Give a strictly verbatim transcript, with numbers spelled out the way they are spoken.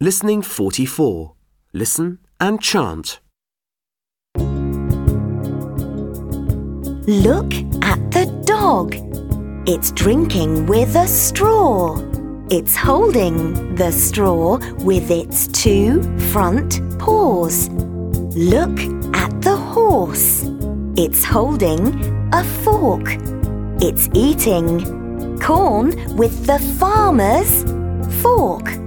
Listening forty-four. Listen and chant. Look at the dog. It's drinking with a straw. It's holding the straw with its two front paws. Look at the horse. It's holding a fork. It's eating corn with the farmer's fork.